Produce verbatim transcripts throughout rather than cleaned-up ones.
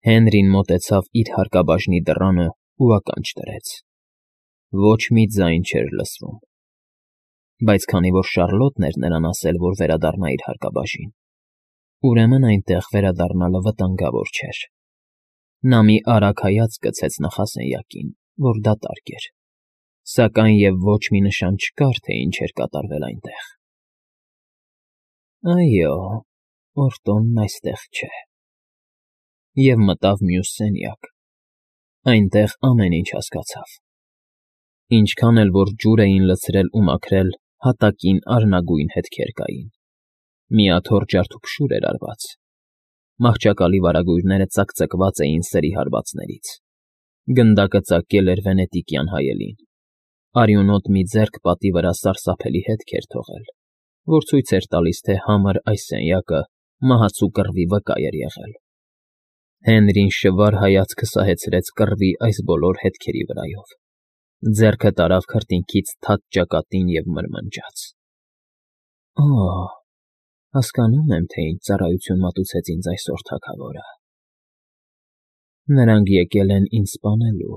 Հենրին մոտեցավ իր հարկաբաժնի դռանը ու ականջ դրեց. ոչ մի ձայն չէր լսվում, բայց քանի որ Շառլոտն էր նրան ասել, որ վերադառնա իր հարկաբաժին, ուրեմն այնտեղ վերադառնալը վտանգավոր չէր։ Նա մի արագ հայացք գցեց նախասենյակին, որ դատարկ էր, սակայն և ոչ մի նշան չկար, թե ինչ էր կատարվել այնտեղ։ Այո, Օրտոնն այստեղ չէ։ Եվ մտավ մյուս սենյակ, այնտեղ ամեն ինչ հասկացավ։ Ինչքան էլ որ ջուր էին լցրել ու մաքրել, հատակին արնագույն հետքեր կային։ Մի աթոռ ջարդուփշուր էր արված։ Մահճակալի վարագույրները ծակծկված էին սրի հարվածներից։ Գնդակը ծակել էր վենետիկյան հայելին։ Արյունոտ մի ձեռք պատի վրա սարսափելի հետք էր թողել, որ ցույց էր տալիս, թե համր այս սենյակը մահացու կռվի վկա էր եղել։ Հենրին շվար հայացքը սահեցրեց կռվի այս բոլոր հետքերի վրայով, ձեռքը տարավ քրտինքից թաց ճակատին և մրմնջաց. Օ՜, հասկանում եմ, թե ինչ ծառայություն մատուցեց ինձ այսօր թագավորը։ Նրանք եկել են ինձ սպանելու,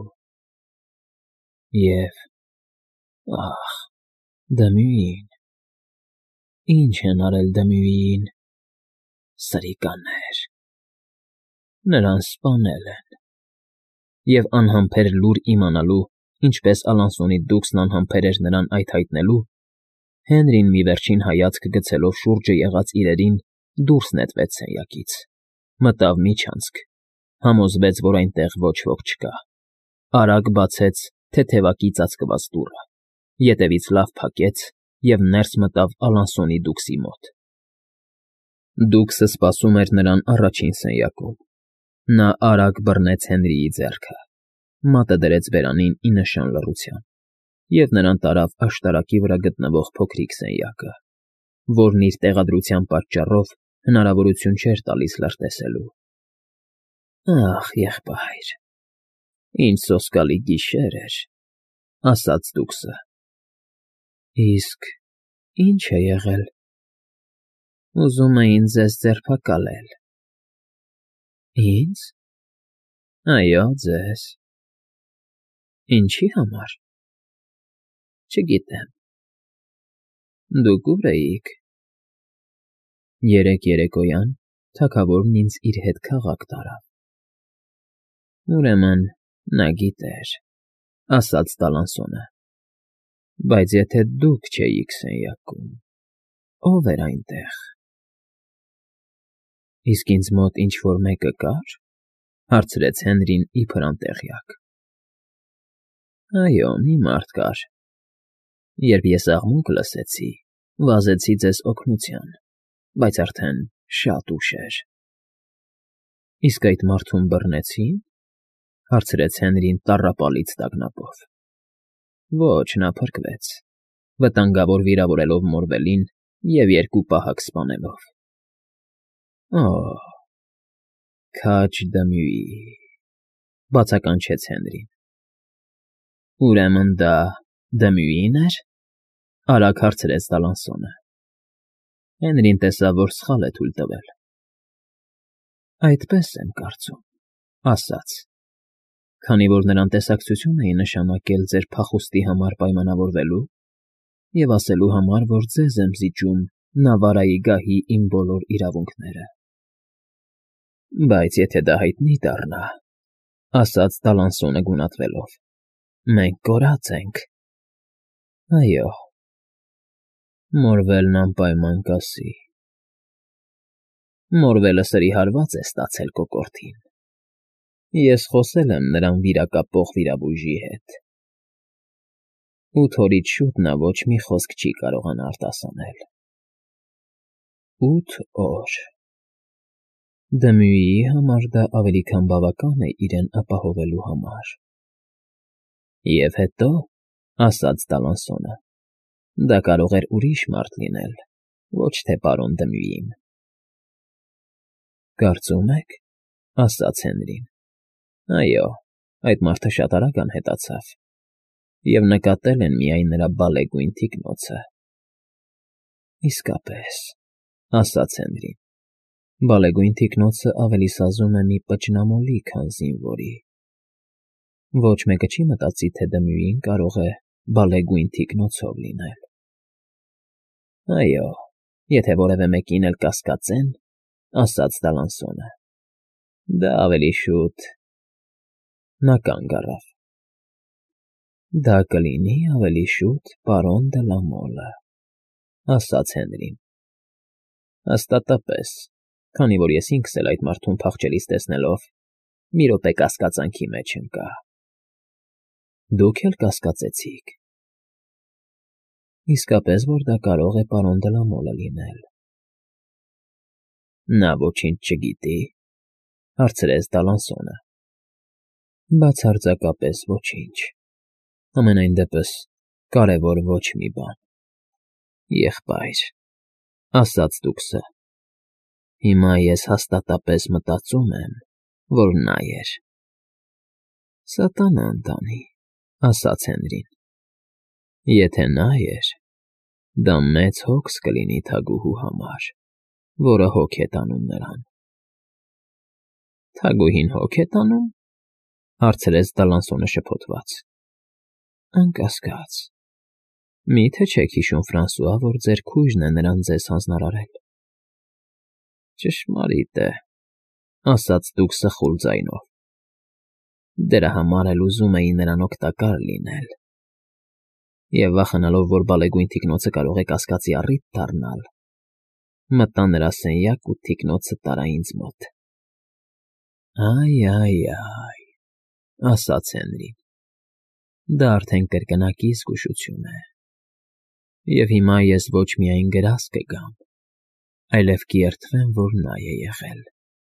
և… ախ, Դմյուին… Ինչ են արել Դմյուիին… Սրիկաներ… Նրան սպանել են… Եվ անհամբեր լուր իմանալու, ինչպես Ալանսոնի դուքսն անհամբեր էր նրան այդ հայտնելու, Հենրին մի վերջին հայացք գցելով շուրջը եղած իրերին, դուրս նետվեց սենյակից, մտավ միջանցք, համոզվեց, որ այնտեղ ոչ ոք չկա, արագ բացեց թեթևակի ծածկված դուռը, ետևից լավ փակեց և ներս մտավ Ալանսոնի դուքսի մոտ։ Դուքսը սպասում էր նրան առաջին սենյակում։ Նա արագ բռնեց Հենրիի ձեռքը, մատը դրեց բերանին ի նշան լռության և նրան տարավ աշտարակի վրա գտնվող փոքրիկ սենյակը, որն իր տեղադրության պատճառով հնարավորություն չէր տալիս լրտեսելու։ Ախ, եղբայր, ինչ սոսկալի գիշեր էր, ասաց դուքսը։ Իսկ ի՞նչ է եղել։ Ուզում էին ձեզ ձերբակալել։ Ի՞նձ։ Այո, ձեզ։ Ինչի համար։ Չգիտեմ։ Դուք ուր էիք։ Երեկ երեկոյան թագավորն ինձ իր հետ քաղաք տարավ։ Ուրեմն նա գիտեր, ասաց Տալանսոնը, բայց եթե դուք չէիք սենյակում, ո՞վ էր այնտեղ։ Իսկ ինձ մոտ ինչ֊որ մեկը կա՞ր, հարցրեց Հենրին իբր անտեղյակ։ Այո, մի մարդ կար։ Երբ ես աղմուկ լսեցի, վազեցի ձեզ օգնության, բայց արդեն շատ ուշ էր։ Իսկ այդ մարդուն բռնեցի՞ն, հարցրեց Հենրին տառապալից տագնապով։ Ոչ, նա փրկվեց, վտանգավոր վիրավորելով Մորվելին և երկու պահակ սպանելով։ Օ՜, քաջ Դմյուի, բացականչեց Հենրին։ Ուրեմն դա Դմյուի՞ն էր, արագ հարցրեց Տալանսոնը։ Հենրին տեսավ, որ սխալ է թույլ տվել։ Այդպես եմ կարծում, ասաց, քանի որ նրան տեսակցություն էի նշանակել ձեր փախուստի համար պայմանավորվելու և ասելու համար, որ ձեզ եմ զիջում Նավարայի գահի իմ բոլոր իրավունքները։ Բայց եթե դա հայտնի դառնա, ասաց Տալանսոնը գունատվելով, մենք կորած ենք։ Այո, Մորվելն անպայման կասի։ Մորվելը սրի հարված է ստացել կոկորդին։ Ես խոսել եմ նրան վիրակապող վիրաբույժի հետ։ Ութ օրից շուտ նա ոչ մի խոսք չի կարողանա արտասանել։ Ութ օր… Դմյուիի համար դա ավելի քան բավական է իրեն ապահովելու համար։ Եվ հետո, ասաց Տալանսոնը, դա կարող էր ուրիշ մարդ լինել, ոչ թե պարոն Դմյուին։ Կարծում եք, ասաց Հենրին։ Այո, այդ մարդը շատ արագ անհետացավ, և նկատել են միայն նրա բալեգույն թիկնոցը։ Իսկապես, ասաց Հենրին, Բալեգույն թիկնոցը ավելի սազում է մի պճնամոլի, քան զինվորի։ Ոչ մեկը չի մտածի, թե Դմյուին կարող է բալեգույն թիկնոցով լինել։ Այո, եթե որևէ մեկին էլ կասկածեն, ասաց Դալանսոնը, դա ավելի շուտ… Նա կանգ առավ։ Դա կլինի ավելի շուտ պարոն Դը Լա Մոլը, ասաց Հենրին։ Հաստատապես, քանի որ ես ինքս էլ այդ մարդուն փախչելիս տեսնելով մի րոպե կասկածանքի մեջ ընկա։ Դուք էլ կասկածեցիք։ Իսկապես, որ դա կարող է պարոն Դը Լա Մոլը լինել։ Նա ոչինչ չգիտի, հարցրեց Դալանսոնը։ Բացարձակապես ոչինչ։ Համենայն դեպս, կարևոր ոչ մի բան։ Եղբայր, ասաց Դուքսը, հիմա ես հաստատապես մտածում եմ, որ նա էր։ Սատանա ընտանի, ասաց Հենրին։ Եթե նա էր, դա մեծ հոգս կլինի թագուհու համար, որը հոգ է տանում նրան։ Թագուհին հոգ է տանում, հարցրեց Դալանսոնը շփոթված։ Անկասկած։ Մի՞թե չեք հիշում, Ֆրանսուଆ, որ ձեր քույրն է նրան ձեզ հանձնարարել։ Ճշմարիտ է, ասաց Դուքսը խուլ ձայնով։ Դրա համար էլ ուզում էի նրան օգտակար լինել։ Եվ վախենալով, որ բալեգույն թիկնոցը կարող է կասկածի առիթ դառնալ, մտա նրա սենյակ ու թիկնոցը տարա ինձ մոտ։ Այ, այ, այ, ասաց Հենրին։ Դա արդեն կրկնակի զգուշություն է։ Եվ հիմա ես ոչ միայն գրազ կգամ, այլև կերդվեմ, որ նա է եղել։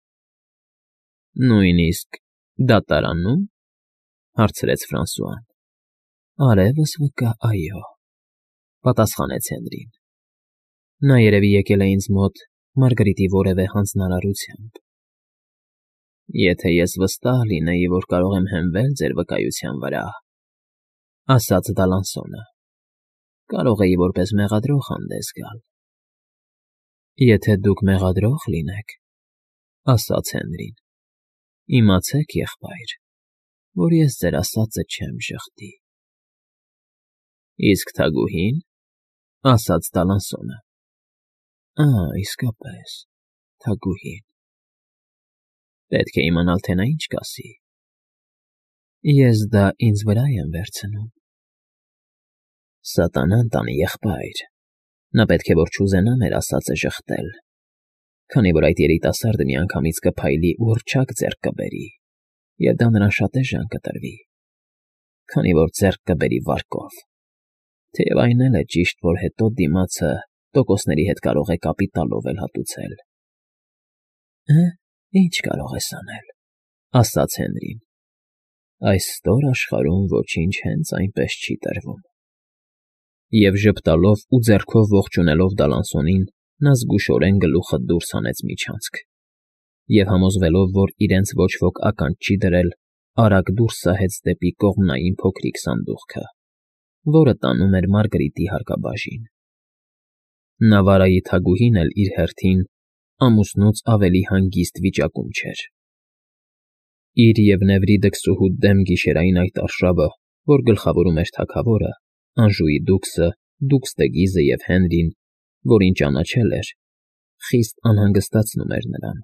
Նույնիսկ դատարանում, հարցրեց Ֆրանսուան։ Արևս վկա, այո, պատասխանեց Հենրին։ Նա երևի եկել է ինձ մոտ Մարգարիտի որևէ հանձնարարությամբ։ Եթե ես վստահ լինեի, որ կարող եմ հենվել ձեր վկայության վրա, ասաց Դալանսոնը, կարող էի որպես մեղադրող հանդես գալ։ Եթե դուք մեղադրող լինեք, ասաց Հենրին, իմացեք, եղբայր, որ ես ձեր ասածը չեմ ժխտի։ Իսկ թագուհին, ասաց Դալանսոնը։ Ա, իսկապես, թագուհին։ Պետք է իմանալ, թե նա ինչ կասի։ Ես դա ինձ վրա եմ վերցնում։ Սատանան տանի, եղբայր։ Նա պետք է որ չուզենա մեր ասածը ժխտել, քանի որ այդ երիտասարդը միանգամից կփայլի ու հռչակ ձեռք կբերի, և դա նրան շատ էժան կտրվի, քանի որ ձեռք կբերի վարկով, թեև այն էլ է ճիշտ, որ հետո դիմացը տոկոսների հետ կարող է կապիտալով էլ հատուցել։ Է, ինչ կարող ես անել, ասաց Հենրին։ Այս ստոր աշխարհում ոչինչ հենց այնպես չի տրվում։ Եվ ժպտալով ու ձեռքով ողջունելով Դալանսոնին, նա զգուշորեն գլուխը դուրս հանեց միջանցք, և համոզվելով, որ իրենց ոչ ոք ականջ չի դրել, արագ դուրս սահեց դեպի կողմնային փոքրիկ սանդուղքը, որը տանում էր Մարգարիտի հարկաբաժին։ Նավարայի թագուհին էլ իր հերթին ամուսնուց ավելի հանգիստ վիճակում չէր։ Իր և Նեվրիդը քսուհու դեմ գիշերային այդ արշավը, որ գլխավորում էր թագավորը, Անժուի դուքսը, Դուքս դը Գիզը և Հենրին, որին ճանաչել էր, խիստ անհանգստացնում էր նրան։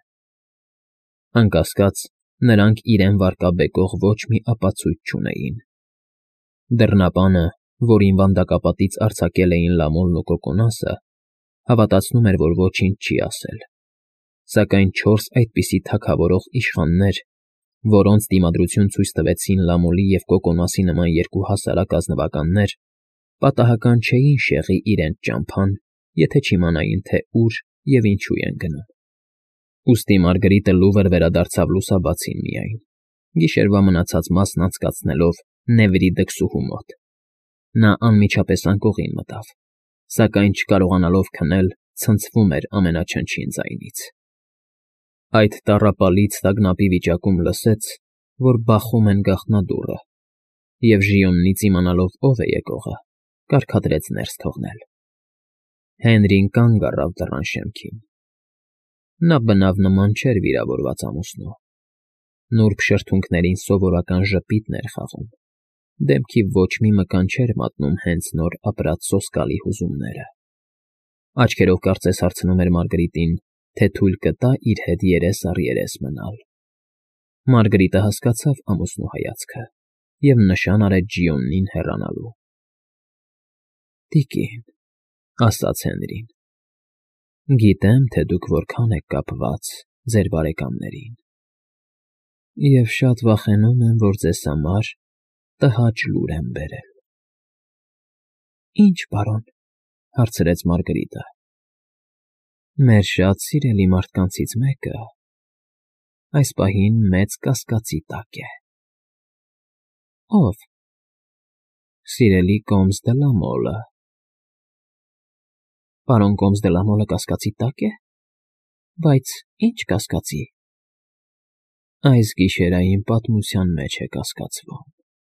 Անկասկած, նրանք իրեն վարկաբեկող ոչ մի ապացույց չունեին։ Դռնապանը, որին վանդակապատից արձակել էին Լամոլն ու Կոկոնասը, հավատացնում էր, որ ոչինչ չի ասել, սակայն չորս այդպիսի թագավորող իշխաններ, որոնց դիմադրություն ցույց տվեցին Լամոլի և Կոկոնասի նման երկու հասարակ ազնվականներ, պատահական չէին շեղի իրենց ճամփան, եթե չիմանային, թե ուր և ինչու են գնում։ Ուստի Մարգարիտը լուվր վերադարձավ լուսաբացին միայն, գիշերվա մնացած մասն անցկացնելով Նեվրիդը քսուհու մոտ։ Նա անմիջապես անկողին մտավ, սակայն չկարողանալով քնել, ցնցվում էր ամենաչնչին ձայնից։ Այդ տառապալից տագնապի վիճակում լսեց, որ բախում են գաղտնադուռը, և ժիոնից իմանալով ով է եկողը, կարգադրեց ներս թողնել։ Հենրին կանգ առավ դռան շեմքին։ Նա բնավ նման չէր վիրավորված ամուսնու։ Նուրբ շրթունքներին սովորական ժպիտն էր խաղում, դեմքի ոչ մի մկան չէր մատնում հենց նոր ապրած սոսկալի հուզումները։ Աչքերով կարծես հարցնում էր Մարգարիտին, թե թույլ կտա իր հետ երես առ երես մնալ։ Մարգարիտը հասկացավ ամուսնու հայացքը և նշան արեց Ջիոնին հեռանալու։ «Տիկին», ասաց Հենրին, «գիտեմ, թե դուք որքան եք կապված ձեր բարեկամներին, և շատ վախենում եմ, որ ձեզ համար տհաճ լուր եմ բերել»։ «Ի՞նչ, պարոն,» հարցրեց Մարգարիտը։ «Մեր շատ սիրելի մարդկանցից մեկը այս պահին մեծ կասկածի տակ է»։ «Ո՞վ»։ «Սիրելի Կոմս դը Լա Մոլը»։ «Պարոն Կոմս դը Լա Մոլը կասկածի տա՞կ է, բայց ի՞նչ կասկածի»։ «Այս գիշերային պատմության մեջ է կասկածվում»։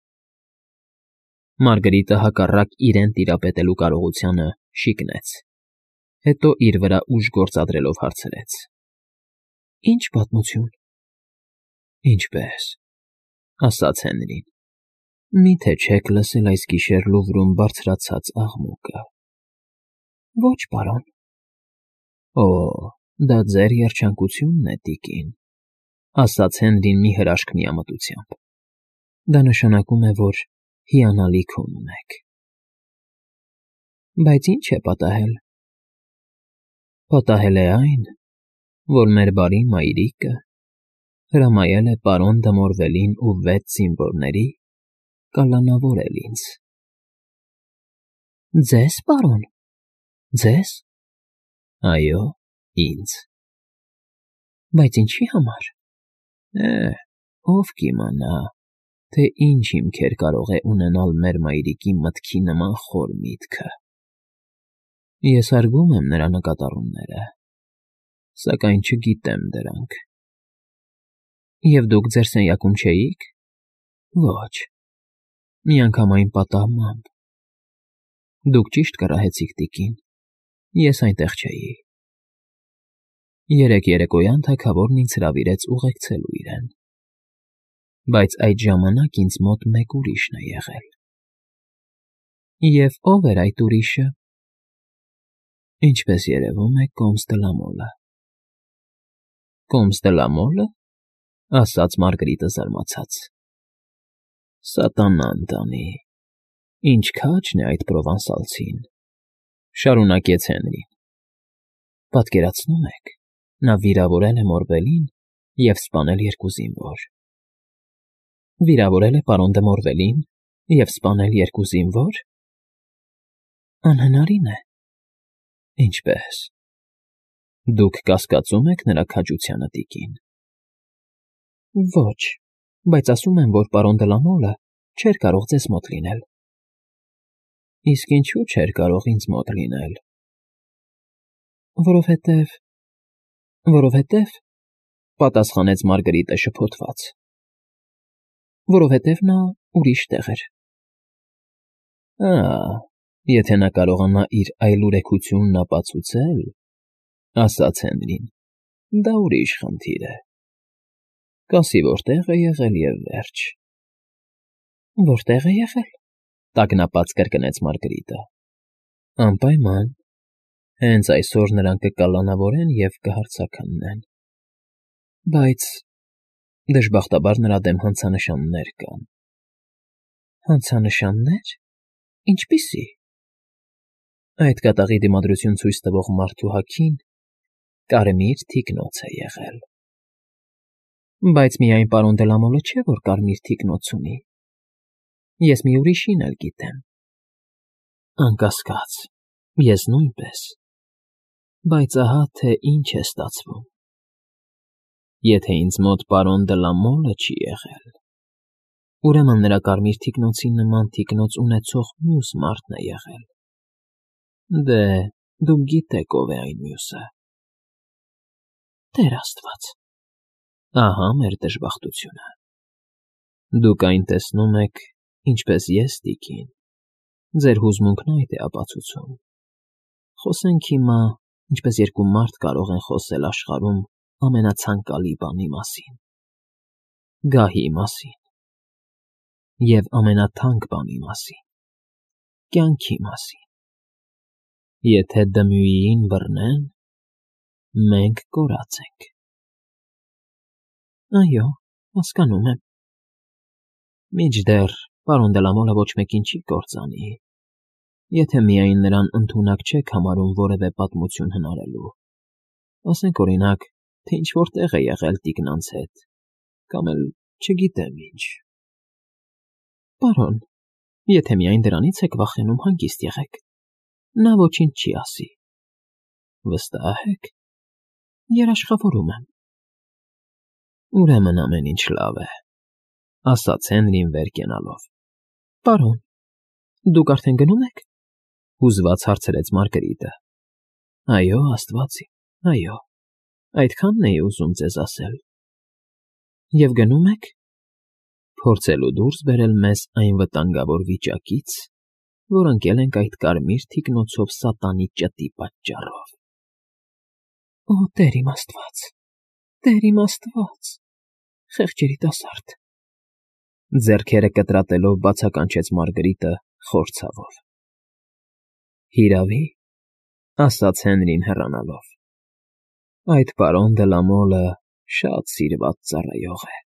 Մարգարիտը հակառակ իրեն տիրապետելու կարողությանը շիկնեց, հետո իր վրա ուժ գործադրելով հարցրեց. «Ի՞նչ պատմություն»։ «Ինչպե՞ս», ասաց Հենրին, «մի՞թե չեք լսել այս գիշեր Լուվրում բարձրացած աղմուկը»։ «Ոչ, պարոն»։ «Օ, դա ձեր երջանկությունն է, տիկին», ասաց Հենրին մի հրաշք միամտությամբ։ «Դա նշանակում է, որ հիանալի քուն ունեք»։ «Բայց ի՞նչ է պատահել»։ «Պատահել է այն, որ մեր բարի մայրիկը հրամայել է պարոն Դը Մորվելին ու վեց զինվորների կալանավորել ինձ»։ «Ձե՞զ, պարոն, ձե՞զ»։ «Այո, ինձ»։ «Բայց ինչի համար»։ «Է, ով կիմանա, թե ինչ հիմքեր կարող է ունենալ մեր մայրիկի մտքի նման խոր միտքը։ Ես հարգում եմ նրա նկատառումները, սակայն չգիտեմ դրանք»։ «Եվ դուք ձեր սենյակում չէի՞ք»։ «Ոչ, միանգամայն պատահմամբ»։ «Դուք ճիշտ կռահեցիք, տիկին, ես այնտեղ չէի»։ «Երեկ երեկոյան թագավորն ինձ հրավիրեց ուղեկցելու իրեն, բայց այդ ժամանակ ինձ մոտ մեկ ուրիշն է եղել»։ «Եվ ո՞վ էր այդ ուրիշը»։ «Ինչպես երևում է, Կոմս դը Լա Մոլը»։ «Կոմս դը Լա Մոլը», ասաց Մարգարիտը զարմացած։ «Սատանան տանի, ինչ քաջն է այդ պրովանսալցին», շարունակեց Հենրին։ «Պատկերացնում եք, նա վիրավորել է Մորվելին և սպանել երկու զինվոր»։ «Վիրավորել է պարոն Դը Մորվելին և սպանել երկու զինվո՞ր»։ «Անհնարին է»։ «Ինչպե՞ս։ Դուք կասկածում եք նրա քաջությանը, տիկին»։ «Ոչ, բայց ասում եմ, որ պարոն Դը Լա Մոլը չէր կարող ձեզ մոտ լինել»։ «Իսկ ինչո՞ւ չէր կարող ինձ մոտ լինել»։ «Որովհետև… որովհետև…», պատասխանեց Մարգարիտը շփոթված։ «Որովհետև նա ուրիշ տեղ էր»։ «Ա, եթե նա կարողանա իր այլուրեքությունն ապացուցել», ասաց Հենրին, «դա ուրիշ խնդիր է։ Կասի որտեղ է եղել և վերջ»։ «Որտեղ է եղել»։ Տագնապած կրկնեց Մարգարիտը։ «Անպայման։ Հենց այսօր նրան կկալանավորեն և կհարձակալնեն։ Բայց… դժբախտաբար նրա դեմ հանցանշաններ կան»։ «Հանցանշաննե՞ր, ինչպիսի՞։ Այդ կատաղի դիմադրություն ցույց տվող մարդու հագին կարմիր թիկնոց է եղել»։ «Բայց միայն պարոն Դը Լա Մոլը չէ, որ կարմիր թիկնոց ունի, ես մի ուրիշին էլ գիտեմ»։ «Անկասկած, ես նույնպես։ Բայց ահա թե ինչ է ստացվում. եթե ինձ մոտ պարոն Դը Լա Մոլը չի եղել, ուրեմն նրա կարմիր թիկնոցի նման թիկնոց ունեցող մյուս մարդն է եղել։ Դե, դուք գիտեք ով է այն մյուսը»։ «Տեր Աստված»։ «Ահա մեր դժբախտությունը։ Դուք այն տեսնում եք, ինչպես ես, տիկին, ձեր հուզմունքն այդ է ապացուցում։ Խոսենք հիմա ինչպես երկու մարդ կարող են խոսել աշխարհում ամենացանկալի բանի մասին, գահի մասին և ամենաթանկ բանի մասին, կյանքի մասին. եթե Դմյուիին բռնեն, մենք կորած ենք։ ֊ Այո, հասկանում եմ։ Մինչդեռ պարոն Դելամոլը ոչ մեկին չի կործանի, եթե միայն նրան ընդունակ չեք համարում որևէ պատմություն հնարելու, ասենք, օրինակ, թե ինչ֊որ տեղ է եղել տիկնանց հետ, կամ էլ չգիտեմ ինչ։ ֊ Պարոն, եթե միայն դրանից եք վախենում, հանգիստ եղեք, նա ոչինչ չի ասի։ ֊ Վստահ եք։ ֊ Երաշխավորում եմ։ ֊ Ուրեմն ամեն ինչ լավ է,֊ ասաց Հենրին վեր կենալով։ ֊ Պարոն, դուք արդեն գնո՞ւմ եք,֊ հուզված հարցրեց Մարգրիտը։ ֊ Այո, աստված իմ, այո, այդքանն էի ուզում ձեզ ասել։ ֊ Եվ գնո՞ւմ եք,֊ փորձելու դուրս բերել մեզ այն վտանգավոր վիճակից, որ ընկել ենք այդ կարմիր թիկնոցով սատանի ճտի պատճառով։ ֊ Օ, Տեր իմ աստված, Տեր իմ աստված, խեղճ երիտասարդ,֊ ձեռքերը կտրատելով բացականչեց Մարգրիտը խոր ցավով։ ֊ Հիրավի,֊ ասաց Հենրին հեռանալով,֊ այդ պարոն Դելամոլը շատ սիրված ծառայող է։